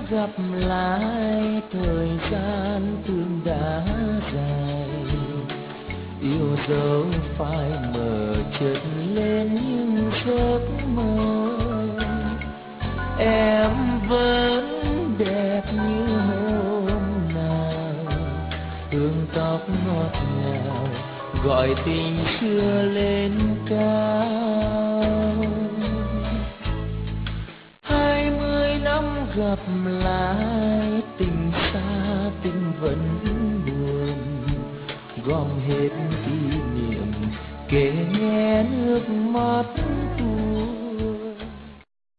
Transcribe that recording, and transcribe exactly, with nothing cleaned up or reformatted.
gặp lại thời gian thương đã dài, yêu dấu phai mờ chợt lên những giấc mơ. Em vẫn đẹp như hôm nào, hương tóc ngọt ngào gọi tình xưa lên cao. Hai mươi năm gặp lại, tình xa tình vẫn buồn, gom hết kỷ niệm kể nghe nước mắt